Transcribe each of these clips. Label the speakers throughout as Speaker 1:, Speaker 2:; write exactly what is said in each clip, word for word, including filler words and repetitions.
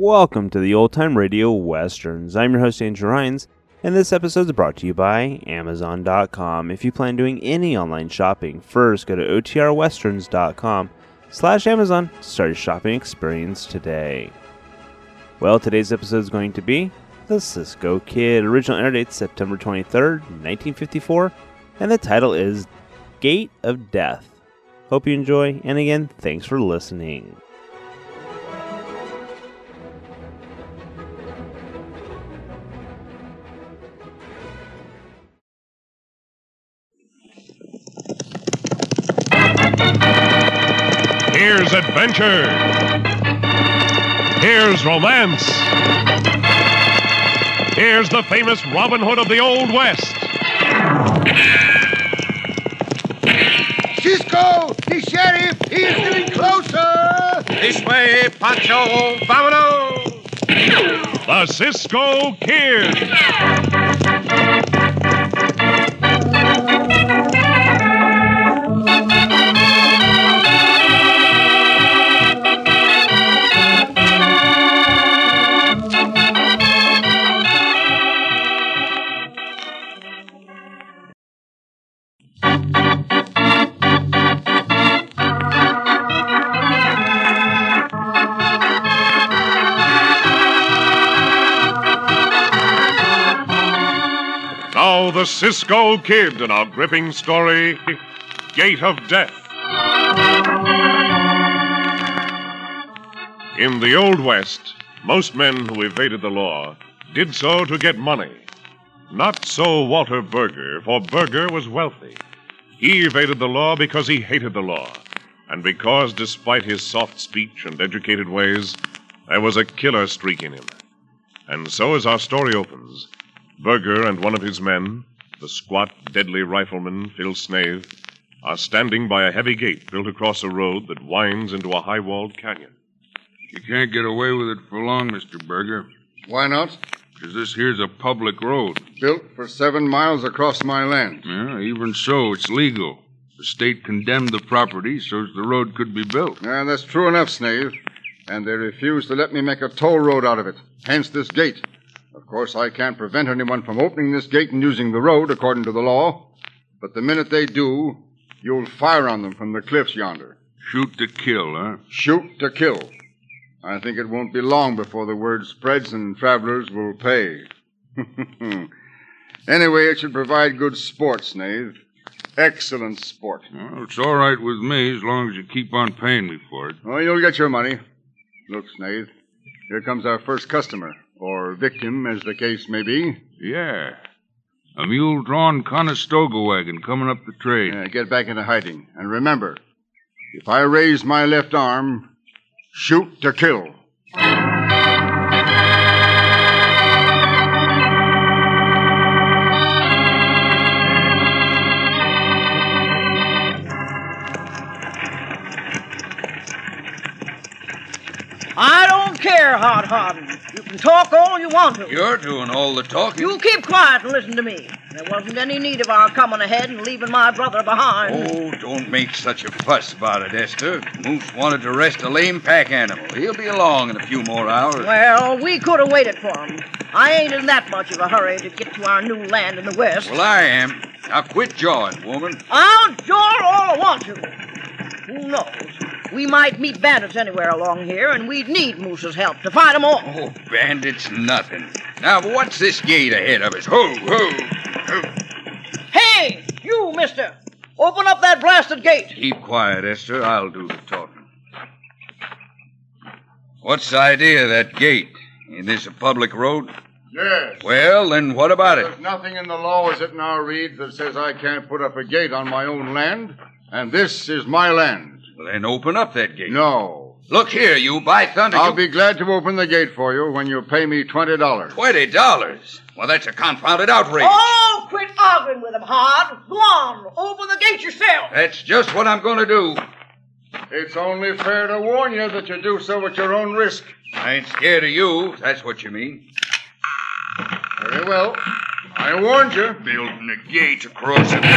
Speaker 1: Welcome to the Old Time Radio Westerns. I'm your host, Andrew Hines, and this episode is brought to you by Amazon dot com. If you plan doing any online shopping, first go to O T R westerns dot com slash Amazon to start your shopping experience today. Well, today's episode is going to be The Cisco Kid. Original air date September twenty-third, nineteen fifty-four, and the title is Gate of Death. Hope you enjoy, and again, thanks for listening.
Speaker 2: Here's adventure. Here's romance. Here's the famous Robin Hood of the Old West.
Speaker 3: Cisco, the sheriff, he is getting closer.
Speaker 4: This way, Pancho, vámonos.
Speaker 2: The Cisco Kid. Now the Cisco Kid in our gripping story, Gate of Death. In the Old West, most men who evaded the law did so to get money. Not so Walter Berger, for Berger was wealthy. He evaded the law because he hated the law, and because, despite his soft speech and educated ways, there was a killer streak in him. And so as our story opens, Berger and one of his men, the squat, deadly rifleman, Phil Snave, are standing by a heavy gate built across a road that winds into a high-walled canyon.
Speaker 5: You can't get away with it for long, Mister Berger.
Speaker 3: Why not?
Speaker 5: Because this here's a public road.
Speaker 3: Built for seven miles across my land.
Speaker 5: Yeah, even so, it's legal. The state condemned the property so the road could be built.
Speaker 3: Yeah, that's true enough, Snave. And they refused to let me make a toll road out of it. Hence this gate. Of course, I can't prevent anyone from opening this gate and using the road, according to the law. But the minute they do, you'll fire on them from the cliffs yonder.
Speaker 5: Shoot to kill, huh?
Speaker 3: Shoot to kill. I think it won't be long before the word spreads and travelers will pay. Anyway, it should provide good sport, Snave. Excellent sport.
Speaker 5: Well, it's all right with me as long as you keep on paying me for it.
Speaker 3: Well, you'll get your money. Look, Snave, here comes our first customer. Or victim, as the case may be.
Speaker 5: Yeah. A mule-drawn Conestoga wagon coming up the trail.
Speaker 3: Yeah, get back into hiding. And remember, if I raise my left arm, shoot to kill.
Speaker 6: I don't care, Hot Hottin. You can talk all you want to.
Speaker 4: You're doing all the talking.
Speaker 6: You keep quiet and listen to me. There wasn't any need of our coming ahead and leaving my brother behind.
Speaker 4: Oh, don't make such a fuss about it, Esther. Moose wanted to rest a lame pack animal. He'll be along in a few more hours.
Speaker 6: Well, we could have waited for him. I ain't in that much of a hurry to get to our new land in the west.
Speaker 4: Well, I am. Now quit jawing, woman.
Speaker 6: I'll jaw all I want to. Who knows? We might meet bandits anywhere along here, and we'd need Moose's help to fight them all.
Speaker 4: Oh, bandits, nothing. Now, what's this gate ahead of us? Ho, ho, ho.
Speaker 6: Hey, you, mister! Open up that blasted gate.
Speaker 4: Keep quiet, Esther. I'll do the talking. What's the idea of that gate? Ain't this a public road?
Speaker 3: Yes.
Speaker 4: Well, then what about it?
Speaker 3: There's nothing in the law as it now reads that says I can't put up a gate on my own land, and this is my land.
Speaker 4: Well, then open up that gate.
Speaker 3: No.
Speaker 4: Look here, you, by thunder.
Speaker 3: I'll
Speaker 4: you...
Speaker 3: be glad to open the gate for you when you pay me twenty dollars.
Speaker 4: Twenty dollars? Well, that's a confounded outrage.
Speaker 6: Oh, quit arguing with him, Hod. Go on, open the gate yourself.
Speaker 4: That's just what I'm going to do.
Speaker 3: It's only fair to warn you that you do so at your own risk.
Speaker 4: I ain't scared of you, if that's what you mean.
Speaker 3: Very well. I warned you.
Speaker 4: Building a gate across it.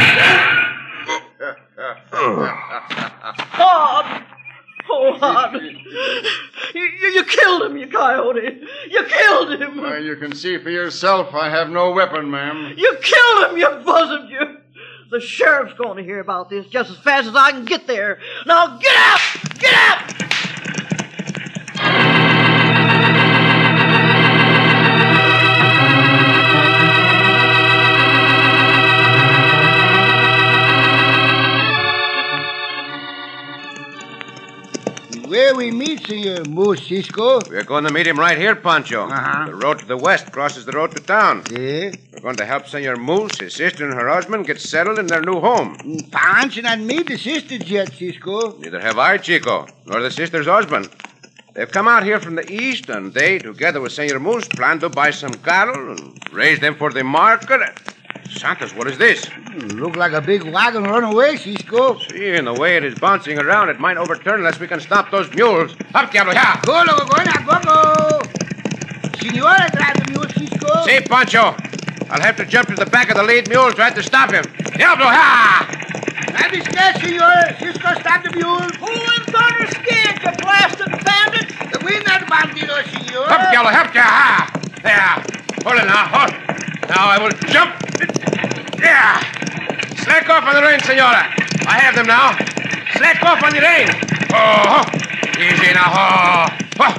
Speaker 6: Hod! Oh, Hod. You, you, you killed him, you coyote. You killed him.
Speaker 3: Well, you can see for yourself I have no weapon, ma'am.
Speaker 6: You killed him, you buzzard, you. The sheriff's going to hear about this just as fast as I can get there. Now get out! Get out!
Speaker 7: Where we meet, Senor Moose Cisco?
Speaker 8: We're going to meet him right here, Pancho.
Speaker 7: Uh-huh.
Speaker 8: The road to the west crosses the road to town.
Speaker 7: Yeah?
Speaker 8: We're going to help Senor Moose, his sister, and her husband get settled in their new home.
Speaker 7: Pancho not meet the sisters yet, Cisco.
Speaker 8: Neither have I, Chico, nor the sister's husband. They've come out here from the east, and they, together with Senor Moose, plan to buy some cattle and raise them for the market. Santos, what is this?
Speaker 7: Look like a big wagon run away, Cisco.
Speaker 8: See, in the way it is bouncing around, it might overturn unless we can stop those mules. Up, Diablo, ya!
Speaker 7: Go, loco, go, na, go, go. Senora drive the mule, Cisco.
Speaker 8: See, Pancho, I'll have to jump to the back of the lead mule to try to stop him. Diablo, ha!
Speaker 7: Have you scared, Senora? Cisco, stop the mule.
Speaker 6: Who in thunder scared, you blasted bandit?
Speaker 7: We not bandido, Senor.
Speaker 8: Up, Diablo, help ya! Ha! There. Hold it now, hold. Now I will jump. Yeah! Slack off on the rein, Senora. I have them now. Slack off on the rein. Oh, easy now. Oh,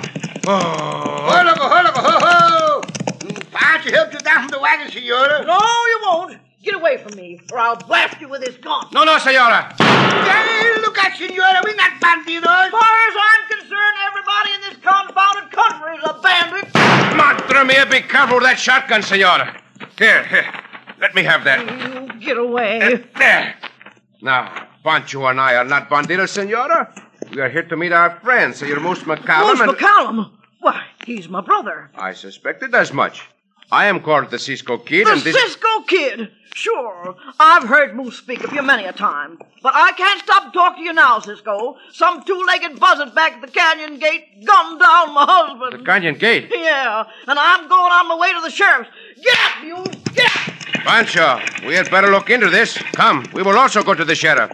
Speaker 8: oh.
Speaker 7: Ho, loco, ho, loco, ho, ho. Pancho helped you down from the wagon, Senora.
Speaker 6: No, you won't. Get away from me, or I'll blast you with this gun.
Speaker 8: No, no, Senora.
Speaker 7: Hey, look at Senora. We not bandidos.
Speaker 6: As far as I'm concerned, everybody in this confounded country is a bandit.
Speaker 8: Madre mia, be careful with that shotgun, Senora. Here, here. Let me have that.
Speaker 6: You get away.
Speaker 8: Uh, there. Now, Pancho and I are not bandidos, Senora. We are here to meet our friend, Senor Moose McCallum.
Speaker 6: Moose
Speaker 8: and...
Speaker 6: McCallum? Why, he's my brother.
Speaker 8: I suspected as much. I am called the Cisco Kid,
Speaker 6: The
Speaker 8: and this...
Speaker 6: Cisco Kid? Sure. I've heard Moose speak of you many a time. But I can't stop to talk to you now, Cisco. Some two-legged buzzard back at the canyon gate gunned down my husband.
Speaker 8: The canyon gate?
Speaker 6: Yeah, and I'm going on my way to the sheriff's. Get up, you! Get up!
Speaker 8: Pancho, we had better look into this. Come, we will also go to the sheriff.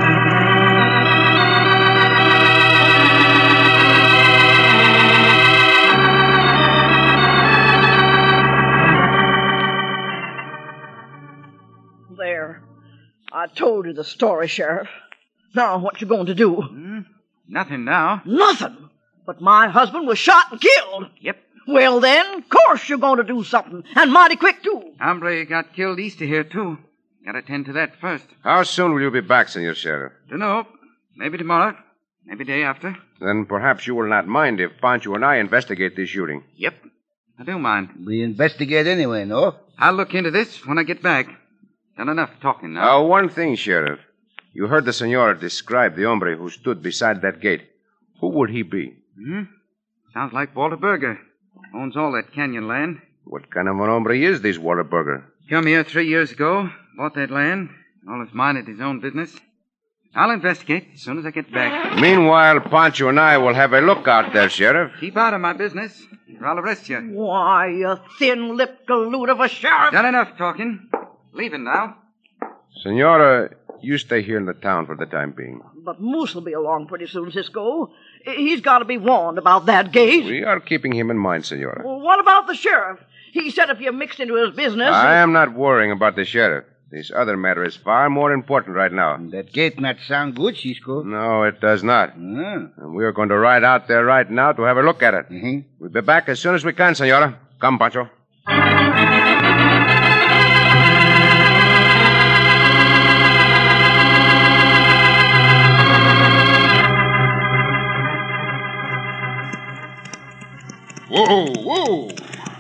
Speaker 6: There. I told you the story, Sheriff. Now, what you going to do?
Speaker 4: Hmm? Nothing now.
Speaker 6: Nothing. But my husband was shot and killed.
Speaker 4: Yep.
Speaker 6: Well, then, of course you're going to do something, and mighty quick, too.
Speaker 4: Hombre got killed east of here, too. Gotta tend to that first.
Speaker 8: How soon will you be back, Senor Sheriff?
Speaker 4: Dunno. Maybe tomorrow. Maybe day after.
Speaker 8: Then perhaps you will not mind if Pancho and I investigate this shooting.
Speaker 4: Yep. I do mind.
Speaker 7: We investigate anyway, no?
Speaker 4: I'll look into this when I get back. Done enough talking now.
Speaker 8: Now, one thing, Sheriff. You heard the Senora describe the hombre who stood beside that gate. Who would he be?
Speaker 4: Hmm? Sounds like Walter Berger. Owns all that canyon land.
Speaker 8: What kind of an hombre is this Walter Berger?
Speaker 4: Come here three years ago, bought that land, all his minded his own business. I'll investigate as soon as I get back.
Speaker 8: Meanwhile, Pancho and I will have a look out there, Sheriff.
Speaker 4: Keep out of my business, or I'll arrest you.
Speaker 6: Why, you thin-lipped galoot of a sheriff.
Speaker 4: Done enough talking. Leaving now.
Speaker 8: Senora, you stay here in the town for the time being.
Speaker 6: But Moose will be along pretty soon, Cisco. He's got to be warned about that gate.
Speaker 8: We are keeping him in mind, Senora.
Speaker 6: Well, what about the sheriff? He said if you mixed into his business...
Speaker 8: I am not worrying about the sheriff. This other matter is far more important right now.
Speaker 7: That gate not sound good, Cisco.
Speaker 8: No, it does not.
Speaker 7: Ah.
Speaker 8: And we are going to ride out there right now to have a look at it.
Speaker 7: Mm-hmm.
Speaker 8: We'll be back as soon as we can, Senora. Come, Pancho.
Speaker 5: Whoa, whoa.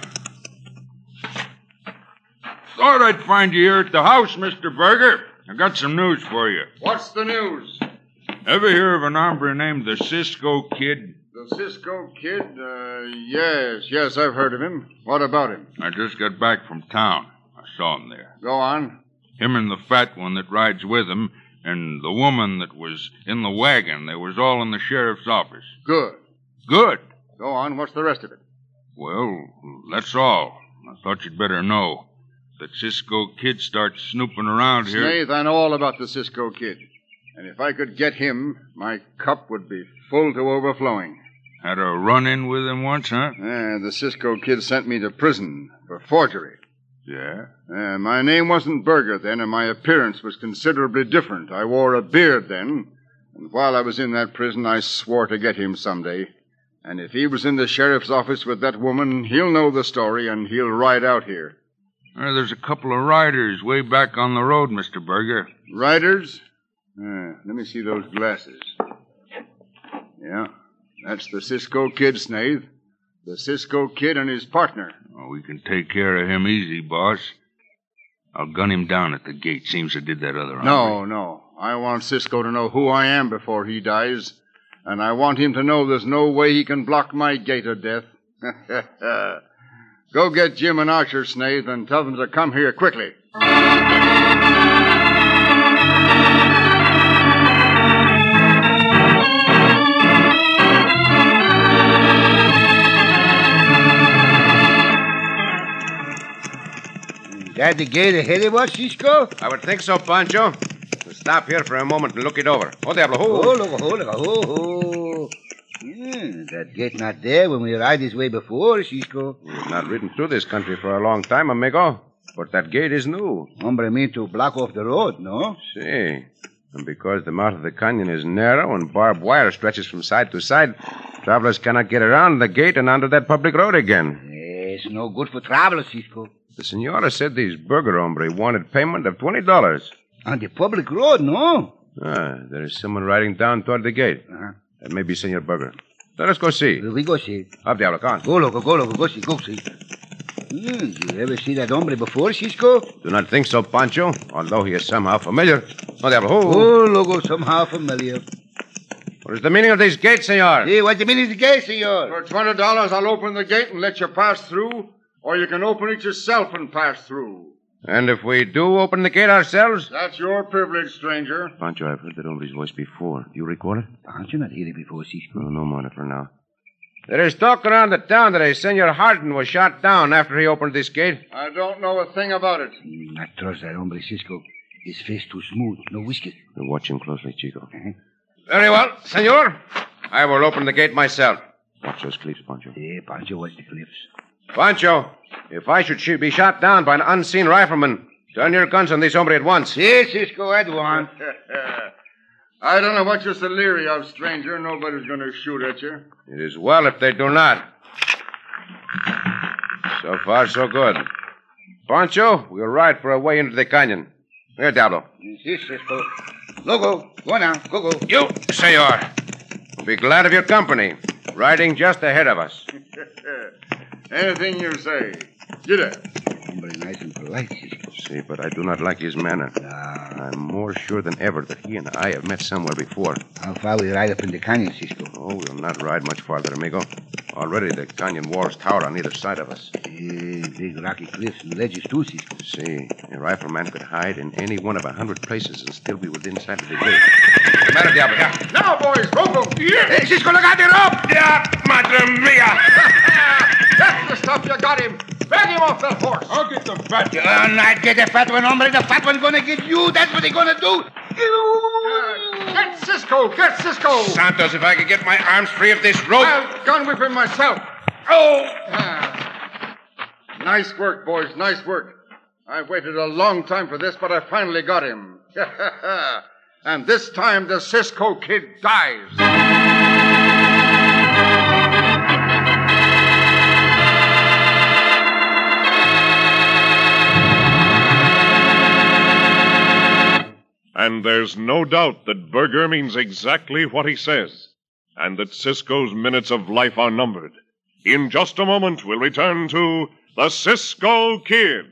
Speaker 5: Thought I'd find you here at the house, Mister Berger. I got some news for you.
Speaker 3: What's the news?
Speaker 5: Ever hear of an hombre named the Cisco Kid?
Speaker 3: The Cisco Kid? Uh, yes, yes, I've heard of him. What about him?
Speaker 5: I just got back from town. I saw him there.
Speaker 3: Go on.
Speaker 5: Him and the fat one that rides with him, and the woman that was in the wagon. They was all in the sheriff's office.
Speaker 3: Good.
Speaker 5: Good.
Speaker 3: Go on. What's the rest of it?
Speaker 5: Well, that's all. I thought you'd better know. That Cisco Kid starts snooping around here.
Speaker 3: Snaith, I know all about the Cisco Kid. And if I could get him, my cup would be full to overflowing.
Speaker 5: Had a run-in with him once, huh?
Speaker 3: Yeah, the Cisco Kid sent me to prison for forgery.
Speaker 5: Yeah?
Speaker 3: Uh, my name wasn't Berger then, and my appearance was considerably different. I wore a beard then, and while I was in that prison, I swore to get him someday. And if he was in the sheriff's office with that woman, he'll know the story, and he'll ride out here.
Speaker 5: Uh, there's a couple of riders way back on the road, Mister Berger.
Speaker 3: Riders? Uh, let me see those glasses. Yeah, that's the Cisco Kid, Snaith. The Cisco Kid and his partner.
Speaker 5: Oh, we can take care of him easy, boss. I'll gun him down at the gate. Seems I did that other hombre.
Speaker 3: No, no. I want Cisco to know who I am before he dies. And I want him to know there's no way he can block my gate of death. Go get Jim and Archer, Snaith, and tell them to come here quickly.
Speaker 7: That the gate ahead of us, Cisco?
Speaker 8: I would think so, Pancho. We'll stop here for a moment and look it over. Oh, Diablo, ho!
Speaker 7: Oh, look, oh, look, oh, oh. Yeah, that gate not there when we ride this way before, Cisco.
Speaker 8: We've not ridden through this country for a long time, amigo. But that gate is new.
Speaker 7: Hombre mean to block off the road, no?
Speaker 8: See. And because the mouth of the canyon is narrow and barbed wire stretches from side to side, travelers cannot get around the gate and onto that public road again.
Speaker 7: It's no good for travelers, Cisco.
Speaker 8: The senora said these burger hombre wanted payment of twenty dollars.
Speaker 7: On the public road, no?
Speaker 8: Ah, there is someone riding down toward the gate.
Speaker 7: Uh-huh.
Speaker 8: That may be Senor Burger. Let us go see.
Speaker 7: We go see.
Speaker 8: Up, Diablo, come on.
Speaker 7: Go, loco, go, loco, go see, go see. Hmm, you ever see that hombre before, Cisco?
Speaker 8: Do not think so, Pancho, although he is somehow familiar. Oh, Diablo, ho!
Speaker 7: Oh, loco, somehow familiar.
Speaker 8: What is the meaning of these gates, senor?
Speaker 7: Hey, what's the meaning of the gate, senor?
Speaker 3: For twenty dollars, I'll open the gate and let you pass through, or you can open it yourself and pass through.
Speaker 8: And if we do open the gate ourselves?
Speaker 3: That's your privilege, stranger.
Speaker 8: Pancho, I've heard that hombre's voice before. Do you recall it?
Speaker 7: Pancho not heard it before, Cisco.
Speaker 8: No, no matter for now. There is talk around the town that a Senor Harden was shot down after he opened this gate.
Speaker 3: I don't know a thing about it.
Speaker 7: Mm, not trust that hombre, Cisco. His face too smooth, no whiskers.
Speaker 8: Watch him closely, Chico.
Speaker 7: Uh-huh.
Speaker 8: Very well, senor. I will open the gate myself. Watch those cliffs, Pancho.
Speaker 7: Yeah, Pancho, watch the cliffs.
Speaker 8: Pancho, if I should sh- be shot down by an unseen rifleman, turn your guns on this hombre at once.
Speaker 7: Yes, Cisco, at once.
Speaker 3: I don't know what you're so leery of, stranger. Nobody's going to shoot at you.
Speaker 8: It is well if they do not. So far, so good. Pancho, we'll ride for a way into the canyon. Here, Diablo.
Speaker 7: Yes, Cisco. Loco, go now, go, go.
Speaker 8: You, senor. Be glad of your company. Riding just ahead of us.
Speaker 3: Anything you say. Get up.
Speaker 7: Hombre nice and polite, Cisco.
Speaker 8: See, but I do not like his manner.
Speaker 7: Ah.
Speaker 8: I'm more sure than ever that he and I have met somewhere before.
Speaker 7: How far we ride up in the canyon, Cisco?
Speaker 8: Oh, we'll not ride much farther, amigo. Already the canyon walls tower on either side of us.
Speaker 7: Yeah, big rocky cliffs and ledges, too, Cisco.
Speaker 8: See, a rifleman could hide in any one of a hundred places and still be within sight of the gate. What's the matter, Diablo? Yeah.
Speaker 3: Now, boys, rope him.
Speaker 8: Hey, Cisco, look out the rope! Yeah, madre mia!
Speaker 3: That's the stuff you got him. Bag him off that horse.
Speaker 8: I'll get the fat.
Speaker 7: You'll not get the fat one, hombre. The fat one's gonna get you. That's what they're gonna do.
Speaker 3: Uh, get Cisco. Get Cisco.
Speaker 8: Santos, if I could get my arms free of this rope.
Speaker 3: I'll gun whip him myself.
Speaker 8: Oh!
Speaker 3: Ah. Nice work, boys. Nice work. I waited a long time for this, but I finally got him. And this time the Cisco Kid dies.
Speaker 2: And there's no doubt that Berger means exactly what he says, and that Cisco's minutes of life are numbered. In just a moment, we'll return to the Cisco Kid.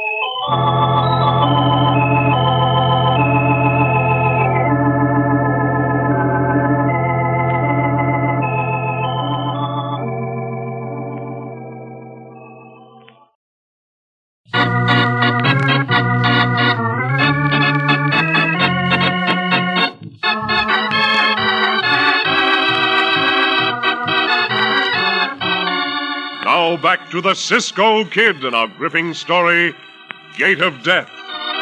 Speaker 2: Now back to the Cisco Kid and our gripping story, Gate of Death.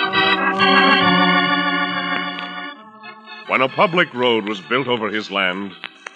Speaker 2: When a public road was built over his land,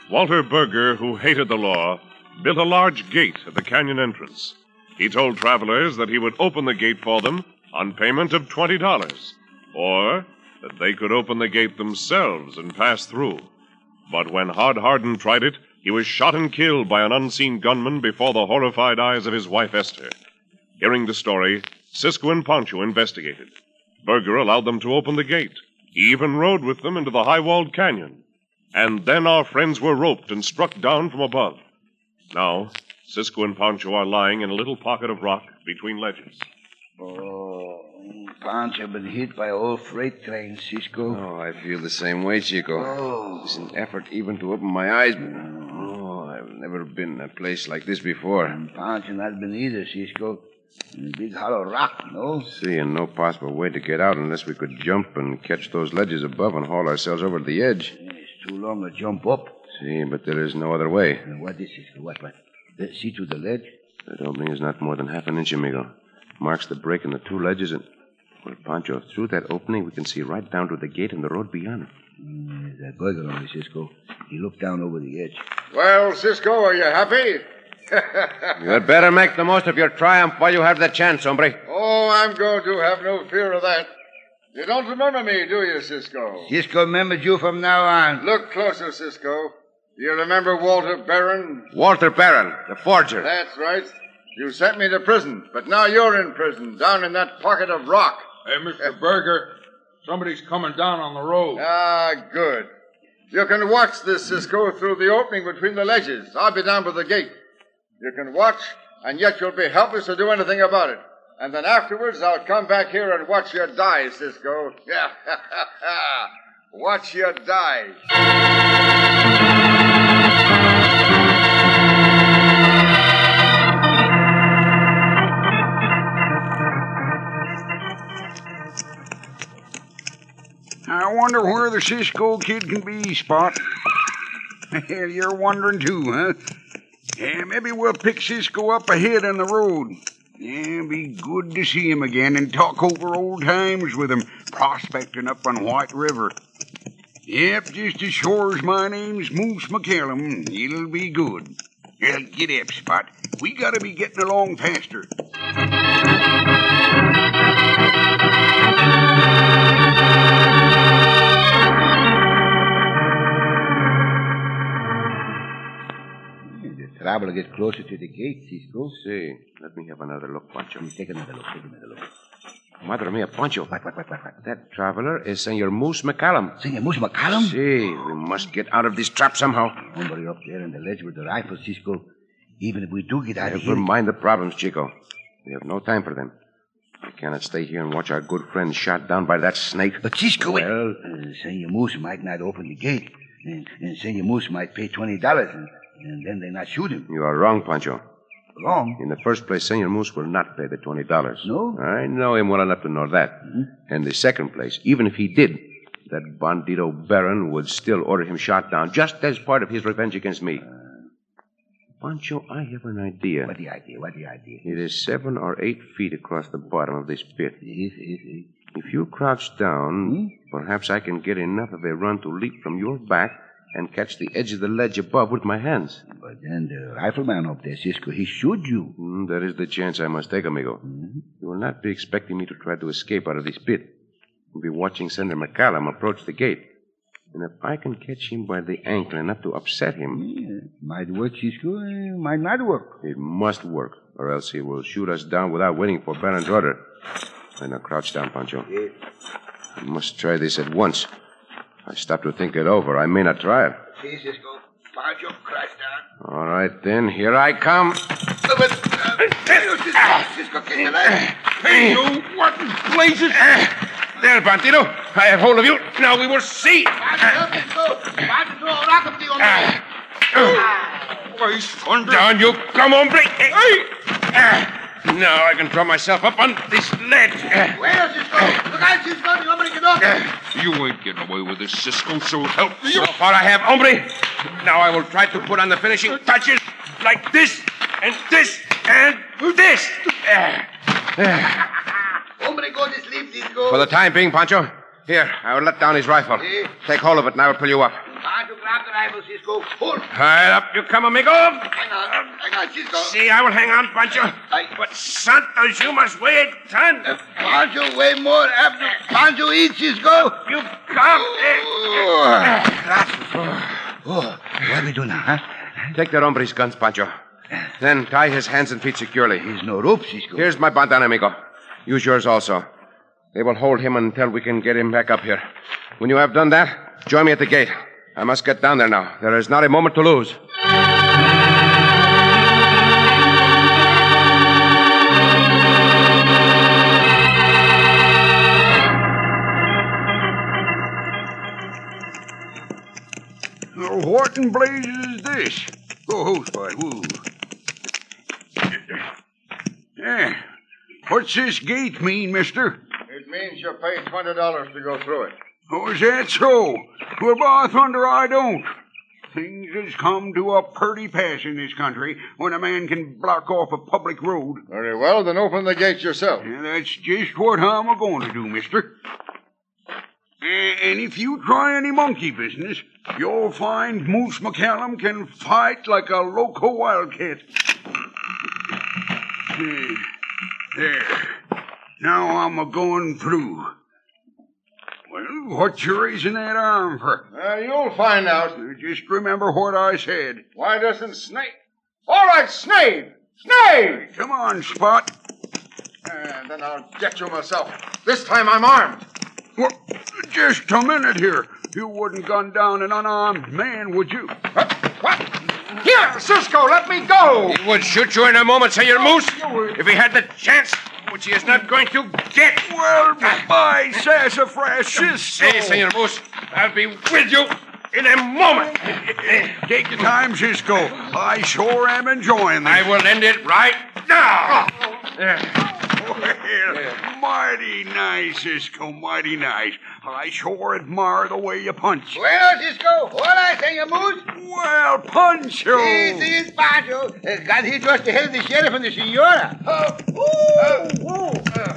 Speaker 2: Walter Berger, who hated the law, built a large gate at the canyon entrance. He told travelers that he would open the gate for them on payment of twenty dollars, or that they could open the gate themselves and pass through. But when Hod Hardin tried it, he was shot and killed by an unseen gunman before the horrified eyes of his wife Esther. Hearing the story, Cisco and Pancho investigated. Berger allowed them to open the gate. He even rode with them into the high-walled canyon. And then our friends were roped and struck down from above. Now, Cisco and Pancho are lying in a little pocket of rock between ledges.
Speaker 7: Oh, Pancho been hit by an old freight train, Cisco.
Speaker 8: Oh, I feel the same way, Chico.
Speaker 7: Oh.
Speaker 8: It's an effort even to open my eyes. Oh, I've never been in a place like this before.
Speaker 7: And Pancho not been either, Cisco. In a big hollow rock, no?
Speaker 8: See, and no possible way to get out unless we could jump and catch those ledges above and haul ourselves over to the edge.
Speaker 7: It's too long to jump up.
Speaker 8: See, but there is no other way.
Speaker 7: Uh, what is Cisco? What, what? Let's see through the ledge?
Speaker 8: That opening is not more than half an inch, amigo. Marks the break in the two ledges and... Well, Pancho, through that opening, we can see right down to the gate and the road beyond.
Speaker 7: Mm, that Berger only, Cisco. He looked down over the edge.
Speaker 3: Well, Cisco, are you happy?
Speaker 8: You had better make the most of your triumph while you have the chance, hombre.
Speaker 3: Oh, I'm going to have no fear of that. You don't remember me, do you, Cisco?
Speaker 7: Cisco remembers you from now on.
Speaker 3: Look closer, Cisco. You remember Walter Barron?
Speaker 8: Walter Barron, the forger.
Speaker 3: That's right. You sent me to prison, but now you're in prison, down in that pocket of rock.
Speaker 5: Hey, Mister Berger, somebody's coming down on the road.
Speaker 3: Ah, good. You can watch this, Cisco, through the opening between the ledges. I'll be down by the gate. You can watch, and yet you'll be helpless to do anything about it. And then afterwards, I'll come back here and watch you die, Cisco. Yeah, watch you die.
Speaker 9: I wonder where the Cisco kid can be, Spot. You're wondering too, huh? Yeah, maybe we'll pick Cisco up ahead on the road. Yeah, be good to see him again and talk over old times with him, prospecting up on White River. Yep, just as sure as my name's Moose McCallum, it'll be good. Well, get up, Spot. We gotta be getting along faster.
Speaker 7: Traveler get closer to the gate, Cisco.
Speaker 8: See, let me have another look, Pancho.
Speaker 7: Take another look, take another look.
Speaker 8: Madre mia, Pancho.
Speaker 7: What, what, what, what, what?
Speaker 8: That traveler is Senor Moose McCallum.
Speaker 7: Senor Moose McCallum?
Speaker 8: See, we must get out of this trap somehow.
Speaker 7: Hombre up there in the ledge with the rifle, Cisco. Even if we do get out of
Speaker 8: Never
Speaker 7: here...
Speaker 8: mind the problems, Chico. We have no time for them. We cannot stay here and watch our good friend shot down by that snake.
Speaker 7: But Cisco...
Speaker 8: Well...
Speaker 7: Uh, Senor Moose might not open the gate. And, and Senor Moose might pay twenty dollars, and, and then they not shoot him.
Speaker 8: You are wrong, Pancho.
Speaker 7: Wrong?
Speaker 8: In the first place, Senor Moose will not pay the twenty dollars.
Speaker 7: No?
Speaker 8: I know him well enough to know that.
Speaker 7: Mm-hmm.
Speaker 8: And the second place, even if he did, that bandito Baron would still order him shot down, just as part of his revenge against me. Uh, Pancho, I have an idea.
Speaker 7: What the idea? What the idea?
Speaker 8: It is seven or eight feet across the bottom of this pit.
Speaker 7: Yes, yes, yes.
Speaker 8: If you crouch down,
Speaker 7: hmm?
Speaker 8: perhaps I can get enough of a run to leap from your back and catch the edge of the ledge above with my hands.
Speaker 7: But then the rifleman up there, Cisco, he shoot you.
Speaker 8: Mm, that is the chance I must take, amigo.
Speaker 7: Mm-hmm.
Speaker 8: You will not be expecting me to try to escape out of this pit. You'll be watching Senator McCallum approach the gate. And if I can catch him by the ankle enough to upset him...
Speaker 7: Yeah, might work, Cisco. Uh, might not work.
Speaker 8: It must work, or else he will shoot us down without waiting for Baron's order. And now crouch down, Pancho.
Speaker 7: Yeah.
Speaker 8: I must try this at once. If I stop to think it over, I may not try it.
Speaker 7: See, Cisco. Pancho, crouch down.
Speaker 8: All right, then. Here I come.
Speaker 7: Uh, but, uh, Cisco, can you let
Speaker 5: Hey, you, what in blazes?
Speaker 8: There, Bandito. I have hold of you. Now we will see.
Speaker 5: Why, thunder.
Speaker 8: Down you come, hombre. Now I can draw myself up on this ledge.
Speaker 7: Where, Cisco? Look out, Cisco. The hombre get off.
Speaker 5: You ain't getting away with this, Cisco, so help me.
Speaker 8: So far I have, hombre. Now I will try to put on the finishing touches like this, and this, and this.
Speaker 7: Hombre, go to sleep, Cisco.
Speaker 8: For the time being, Pancho. Here, I will let down his rifle.
Speaker 7: Si.
Speaker 8: Take hold of it, and I will pull you up.
Speaker 7: Pancho, grab the rifle, Cisco. Hold.
Speaker 8: Right up you come, amigo.
Speaker 7: Hang on. Hang on, Cisco.
Speaker 8: See, I will hang on, Pancho.
Speaker 7: I-
Speaker 8: But Santos, you must weigh a ton.
Speaker 7: Uh, Pancho weigh more after Pancho eats, Cisco.
Speaker 8: You come.
Speaker 7: Oh, what do we do now, huh?
Speaker 8: Take that hombre's guns, Pancho. Then tie his hands and feet securely.
Speaker 7: There's no rope, Cisco.
Speaker 8: Here's my bandana, amigo. Use yours also. They will hold him until we can get him back up here. When you have done that, join me at the gate. I must get down there now. There is not a moment to lose.
Speaker 9: Oh, what in blazes is this? Oh, who's by who? Yeah. What's this gate mean, mister?
Speaker 3: It means you pay twenty dollars to go through it.
Speaker 9: Oh, is that so? Well, by thunder, I don't. Things has come to a purty pass in this country when a man can block off a public road.
Speaker 3: Very well, then open the gates yourself.
Speaker 9: Yeah, that's just what I'm a-going to do, mister. And if you try any monkey business, you'll find Moose McCallum can fight like a loco wildcat. Yeah. There. Now I'm a-going through. Well, what you raising that arm for?
Speaker 3: Uh, you'll find out.
Speaker 9: Just remember what I said.
Speaker 3: Why doesn't Snake... All right, Snake! Snake!
Speaker 9: Come on, Spot.
Speaker 3: And then I'll get you myself. This time I'm armed.
Speaker 9: Well, just a minute here. You wouldn't gun down an unarmed man, would you?
Speaker 3: What? What? Here, Cisco, let me go!
Speaker 8: He would shoot you in a moment, Senor Moose, if he had the chance, which he is not going to get.
Speaker 9: Well, by sassafras, Cisco.
Speaker 8: Hey, Senor Moose, I'll be with you in a moment.
Speaker 9: Take your time, Cisco. I sure am enjoying this.
Speaker 8: I will end it right now.
Speaker 9: Well, mighty nice, Cisco, mighty nice. I sure admire the way you punch.
Speaker 7: Bueno, Cisco. Hola, Senor Moose.
Speaker 9: Well, Pancho.
Speaker 7: This is Pancho. Uh, got here just ahead of the sheriff and the senora. Oh, ooh,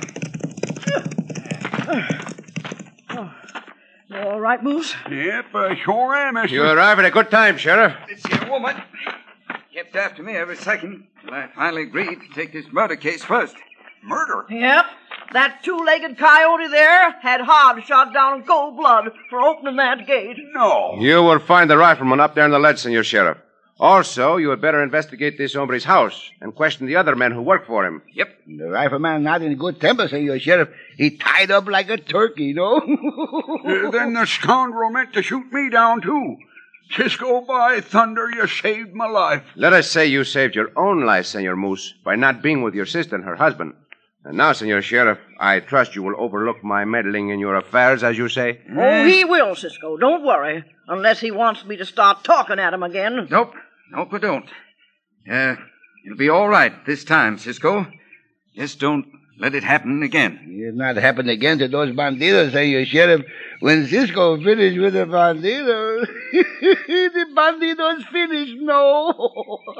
Speaker 6: Oh, you all right, Moose?
Speaker 9: Yep, I sure am, mister.
Speaker 8: You arrive at a good time, Sheriff.
Speaker 4: This here woman kept after me every second till I finally agreed to take this murder case first.
Speaker 9: Murder?
Speaker 6: Yep. That two-legged coyote there had Hobbs shot down in cold blood for opening that gate.
Speaker 9: No.
Speaker 8: You will find the rifleman up there in the ledge, Senor Sheriff. Also, you had better investigate this hombre's house and question the other men who work for him.
Speaker 4: Yep.
Speaker 7: The rifleman not in good temper, Senor Sheriff. He tied up like a turkey, you know?
Speaker 9: Uh, then the scoundrel meant to shoot me down, too. Cisco, by thunder, you saved my life.
Speaker 8: Let us say you saved your own life, Senor Moose, by not being with your sister and her husband. And now, Senor Sheriff, I trust you will overlook my meddling in your affairs, as you say.
Speaker 6: Oh, he will, Cisco. Don't worry. Unless he wants me to start talking at him again.
Speaker 4: Nope. Nope, I don't. Uh, it'll be all right this time, Cisco. Just don't let it happen again.
Speaker 7: It's not happen again to those bandidos, Senor Sheriff. When Cisco finished with the bandidos, the bandidos finished, no.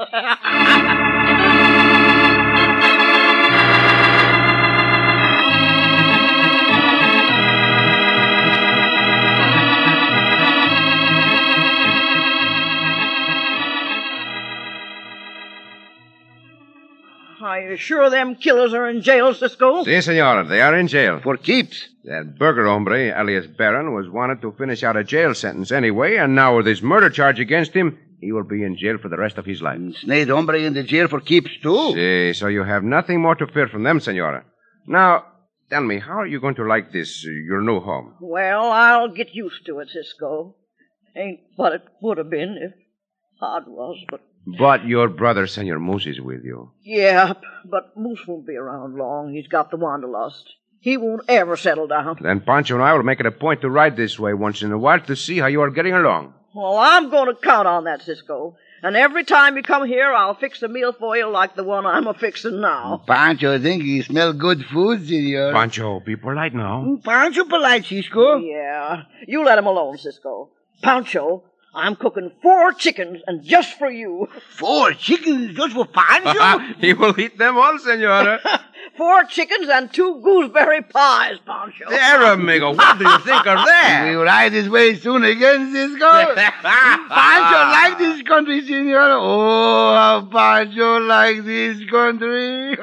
Speaker 6: Are you sure them killers are in jail, Cisco?
Speaker 8: Si, senora, they are in jail.
Speaker 7: For keeps.
Speaker 8: That burger hombre, alias Barron, was wanted to finish out a jail sentence anyway, and now with this murder charge against him, he will be in jail for the rest of his life.
Speaker 7: And Snake hombre in the jail for keeps, too.
Speaker 8: Si, so you have nothing more to fear from them, senora. Now, tell me, how are you going to like this, uh, your new home?
Speaker 6: Well, I'll get used to it, Cisco. Ain't what it would have been if Hod was, but...
Speaker 8: But your brother, Senor Moose, is with you.
Speaker 6: Yeah, but Moose won't be around long. He's got the wanderlust. He won't ever settle down.
Speaker 8: Then Pancho and I will make it a point to ride this way once in a while to see how you are getting along.
Speaker 6: Well, I'm going to count on that, Cisco. And every time you come here, I'll fix a meal for you like the one I'm a-fixing now.
Speaker 7: Pancho think he smell good food, senor.
Speaker 8: Pancho, be polite now.
Speaker 7: Pancho polite, Cisco.
Speaker 6: Yeah, you let him alone, Cisco. Pancho, I'm cooking four chickens, and just for you.
Speaker 7: Four chickens just for Pancho?
Speaker 8: He will eat them all, senora.
Speaker 6: four chickens, and two gooseberry pies, Pancho.
Speaker 8: There, amigo. What do you think of that?
Speaker 7: We ride this way soon again, Cisco. Pancho like this country, senor. Oh, how Pancho like this country.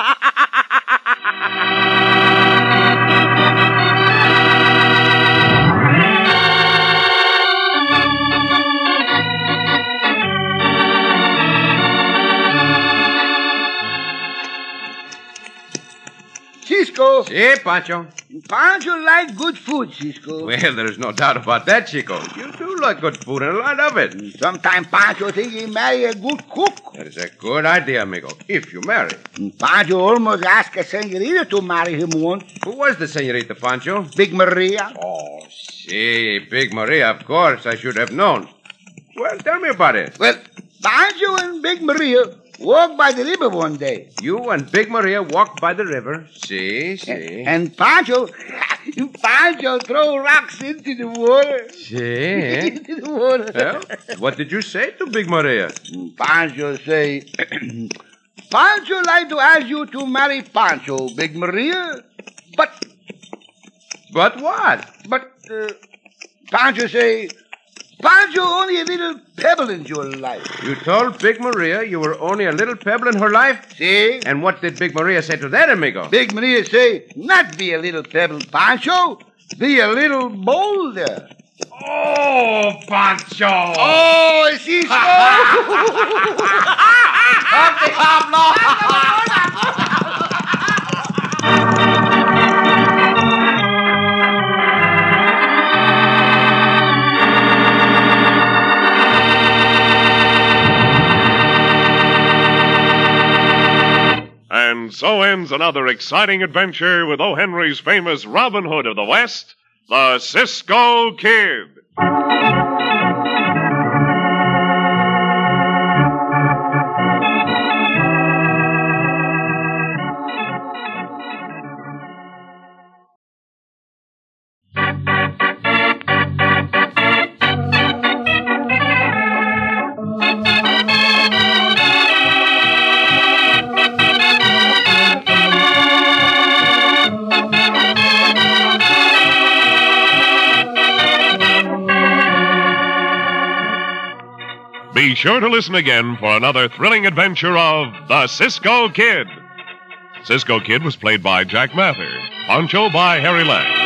Speaker 7: Cisco.
Speaker 8: Si, Pancho.
Speaker 7: Pancho like good food, Cisco.
Speaker 8: Well, there's no doubt about that, Chico. You do like good food and a lot of it.
Speaker 7: Sometimes Pancho think he marry a good cook.
Speaker 8: That is a good idea, amigo, if you marry.
Speaker 7: Pancho almost asked a senorita to marry him once.
Speaker 8: Who was the senorita, Pancho?
Speaker 7: Big Maria.
Speaker 8: Oh, si, Big Maria, of course. I should have known. Well, tell me about it.
Speaker 7: Well, Pancho and Big Maria walked by the river one day.
Speaker 8: You and Big Maria walked by the river. Si, si.
Speaker 7: And, and Pancho, Pancho throw rocks into the water.
Speaker 8: Si.
Speaker 7: into the water.
Speaker 8: Well, what did you say to Big Maria?
Speaker 7: Pancho say, Pancho like to ask you to marry Pancho, Big Maria. But,
Speaker 8: but what?
Speaker 7: But, uh, Pancho say, Pancho only a little pebble in your life.
Speaker 8: You told Big Maria you were only a little pebble in her life?
Speaker 7: See?
Speaker 8: And what did Big Maria say to that, amigo?
Speaker 7: Big Maria say, not be a little pebble, Pancho. Be a little boulder.
Speaker 8: Oh, Pancho.
Speaker 7: Oh, Cisco.
Speaker 2: And so ends another exciting adventure with O. Henry's famous Robin Hood of the West, the Cisco Kid. Be sure to listen again for another thrilling adventure of the Cisco Kid. Cisco Kid was played by Jack Mather, Pancho by Harry Lang.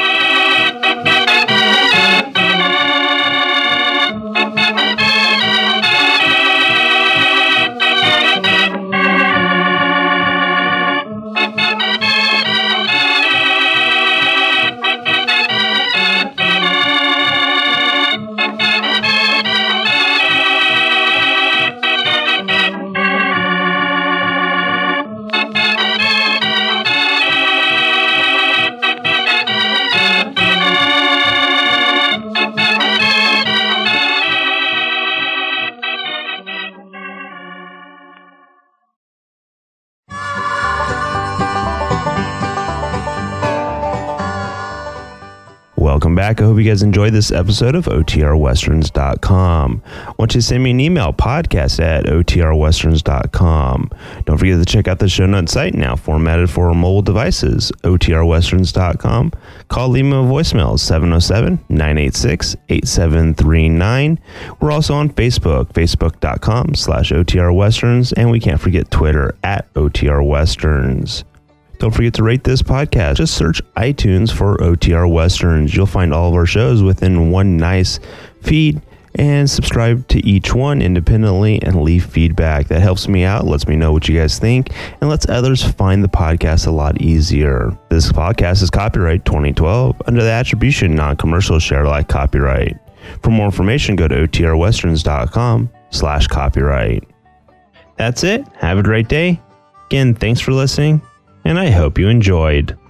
Speaker 1: Welcome back. I hope you guys enjoyed this episode of O T R westerns dot com. I want you to send me an email, podcast at O T R westerns dot com. Don't forget to check out the show notes site, now formatted for mobile devices, O T R westerns dot com. Call, leave me a voicemail, seven oh seven, nine eight six, eight seven three nine. We're also on Facebook, facebook.com slash OTRwesterns, and we can't forget Twitter at O T R Westerns. Don't forget to rate this podcast. Just search iTunes for O T R Westerns. You'll find all of our shows within one nice feed, and subscribe to each one independently and leave feedback. That helps me out, lets me know what you guys think, and lets others find the podcast a lot easier. This podcast is copyright twenty twelve under the attribution non-commercial share alike copyright. For more information, go to O T R westerns dot com slash copyright. That's it. Have a great day. Again, thanks for listening, and I hope you enjoyed.